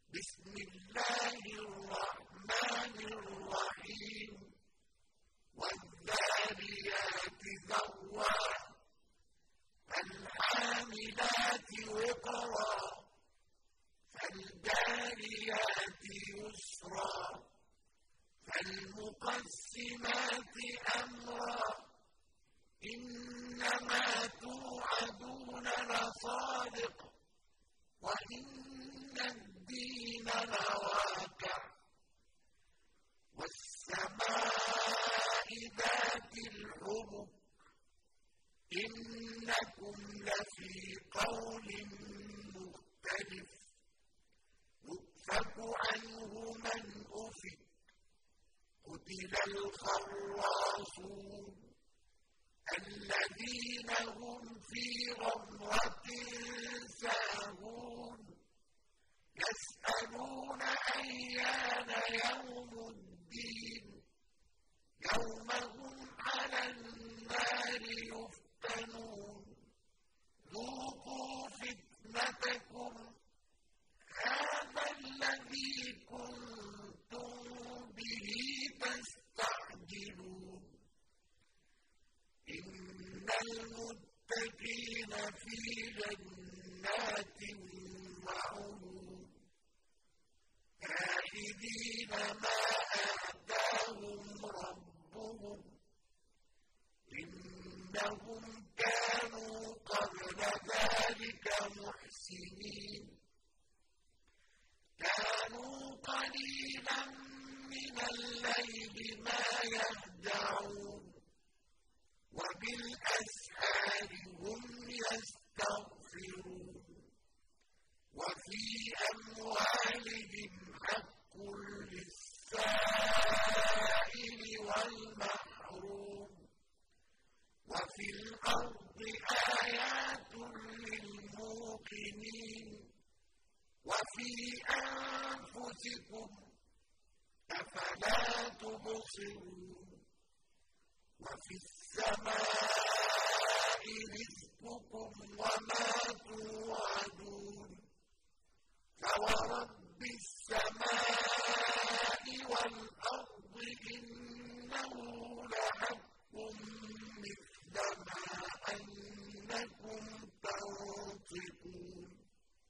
بسم الله الرحمن الرحيم والذاريات ذروا فالحاملات وقرا فالجاريات يسرا فالمقسمات أمرا إنما توعدون لصادق وإن الدين لواقع والسماء ذات الحبك إنكم لفي قول مختلف يؤفك عنه من أفك قتل الخراصون الذين هم في غمرة ساهون يسألون أيان يوم الدين يوم هم على النار يفتنون ذوقوا فتنتكم هذا الذي كنتم به تستعجلون إن المتقين في جنات وعيون آخذين ما آتاهم ربهم إنهم كانوا قبل ذلك محسنين كانوا قليلا من الليل ما يهجعون وبالأسحار هم يستغفرون وفي أموالهم حق للسائل والمحروم وفي الأرض آيات للموقنين وفي أنفسكم أفلا تبصرون وفي السماء رزقكم وما توعدون فورب السماء والأرض إنه لحق مثل ما أنكم تنطقون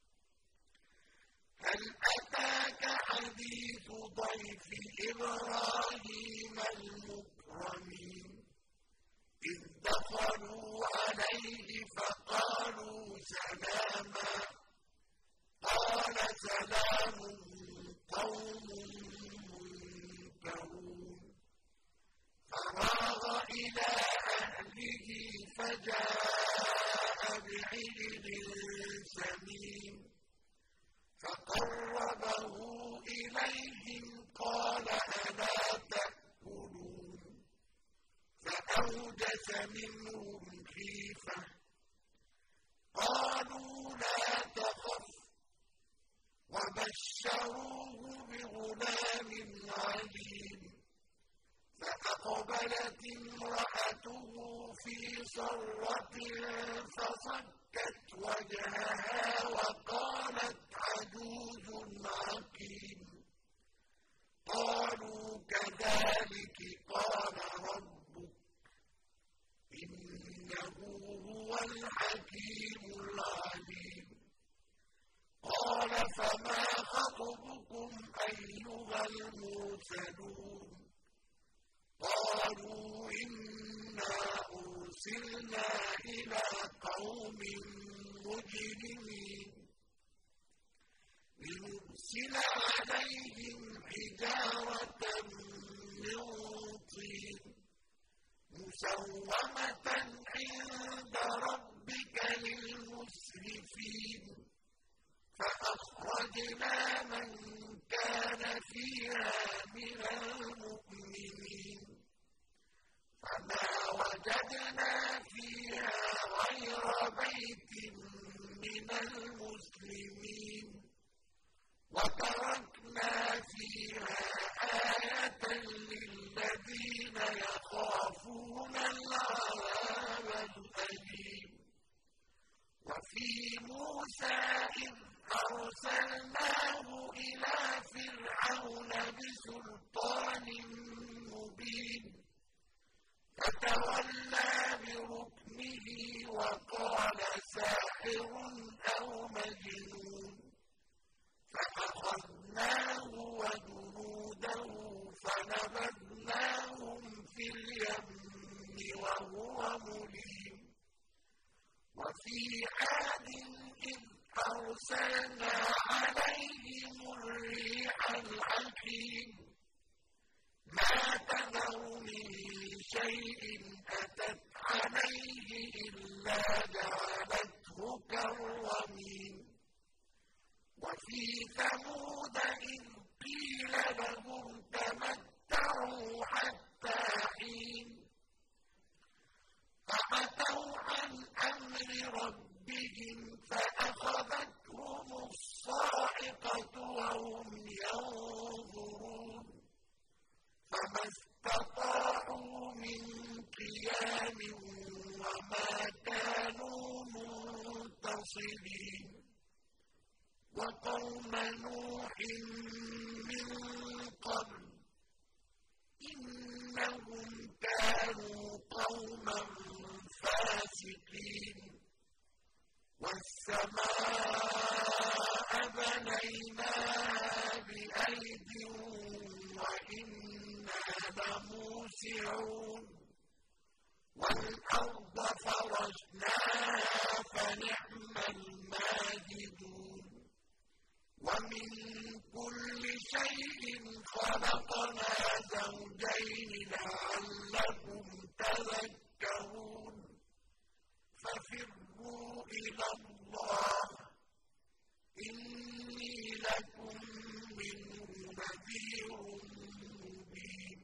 هل أتاك حديث ضيف إبراهيم المكرمين إذ دخلوا عليه فقالوا سلاما قال سلام قوم منكرون فراغ إلى أهله فجاء بعجل سمين فقربه إليهم قال ألا تأكلون فأوجس منهم خيفة قالوا لا تخف وبشروه بغلام عليم فأقبلت امرأته في صرة فصكت وجهها وقالت عجوز عقيم قالوا كذلك قال ربك إنه هو الحكيم العليم قال فما خطبكم أيها المرسلون قالوا إنا أرسلنا إلى قوم مجرمين لنرسل عليهم حجارة من طين مسومة عند ربك للمسرفين فأخرجنا من كان فيها من المؤمنين فما وجدنا فيها غير بيت من المسلمين وتركنا فيها آية للذين يخافون العذاب الأليم وفي موسى إذ أرسلناه إلى فَتَوَلَّىٰ بِرُكْنِهِ وَقَالَ سَاحِرٌ أَوْ مَجْنُونٌ فَأَخَذْنَاهُ وَجُنُودَهُ فَنَبَذْنَاهُمْ فِي الْيَمِّ وَهُوَ مُلِيمٌ وَفِي عَادٍ إِذْ أَرْسَلْنَا عَلَيْهِمُ الرِّيحَ الْعَقِيمَ مَا تَذَرُ مِن شَيْءٍ أَتَتْ عَلَيْهِ إِلَّا جَعَلَتْهُ كَالرَّمِيمِ وَفِي ثَمُودَ إِذْ قِيلَ لَهُمْ تَمَتَّعُوا حَتَّىٰ حِينٍ فَعَتَوْا عَنْ أَمْرِ رَبِّهِمْ فَأَخَذَتْهُمُ الصَّاعِقَةُ وَهُمْ يَنظُرُونَ فَمَا اسْتَطَاعُوا مِن قِيَامٍ وَمَا كَانُوا مُنتَصِرِينَ وَقَوْمَ نُوحٍ مِّن قَبْلُ إِنَّهُمْ كَانُوا قَوْمًا فَاسِقِينَ وَالسَّمَاءَ بَنَيْنَاهَا بِأَيْدٍ وَإِنَّا لَمُوسِعُونَ وَالْأَرْضَ فَرَشْنَاهَا فَنِعْمَ الْمَاهِدُونَ وَمِن كُلِّ شَيْءٍ خَلَقْنَا زَوْجَيْنِ لَعَلَّكُمْ تَذَكَّرُونَ فَفِرُّوا إِلَى اللَّهِ إِنِّي لَكُم مِّنْهُ نَذِيرٌ مُّبِينٌ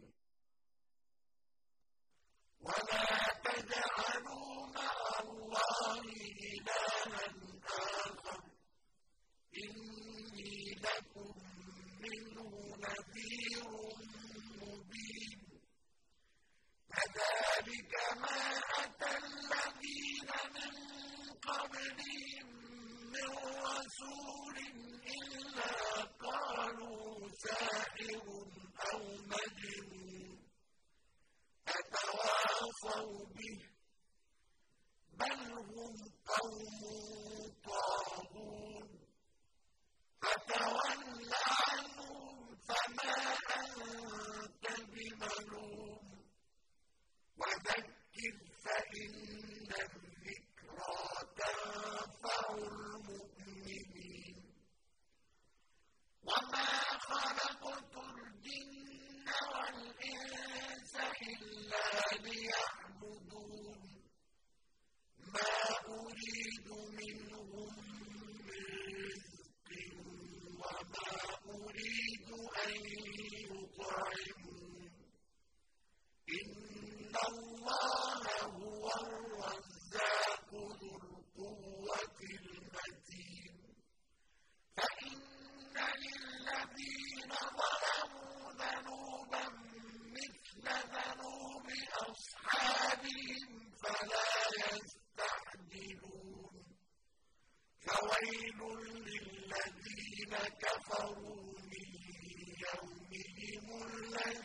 وَلَا تَجْعَلُوا مَعَ اللَّهِ إِلَٰهًا آخَرَ إِنِّي لَكُم مِّنْهُ نَذِيرٌ مُّبِينٌ كَذَٰلِكَ مَا أَتَى الَّذِينَ مِن قَبْلِهِم مِّن رَّسُولٍ إِلَّا قَالُوا سَاحِرٌ أَوْ مَجْنُونٌ أَتَوَاصَوْا بِهِ ۚ بَلْ هُمْ قَوْمٌ طَاغُونَ فَتَوَلَّ عَنْهُمْ فَمَا أَنتَ بِمَلُومٍ وَذَكِّرْ فَإِنَّ الذِّكْرَىٰ تَنفَعُ الْمُؤْمِنِينَ وَمَا خَلَقْتُ الْجِنَّ وَالْإِنسَ إِلَّا لِيَعْبُدُونِ مَا أُرِيدُ مِنْهُم مِّن رِّزْقٍ وَمَا أُرِيدُ أَن يُطْعِمُونِ إِنَّ اللَّهَ هُوَ الرَّزَّاقُ ذُو الْقُوَّةِ الْمَتِينُ فَإِنَّ لِلَّذِينَ ظَلَمُوا ذَنُوبًا مِّثْلَ ذَنُوبِ أَصْحَابِهِمْ فَلَا يَسْتَعْجِلُونِ فَوَيْلٌ لِّلَّذِينَ كَفَرُوا مِن يَوْمِهِمُ الَّذِي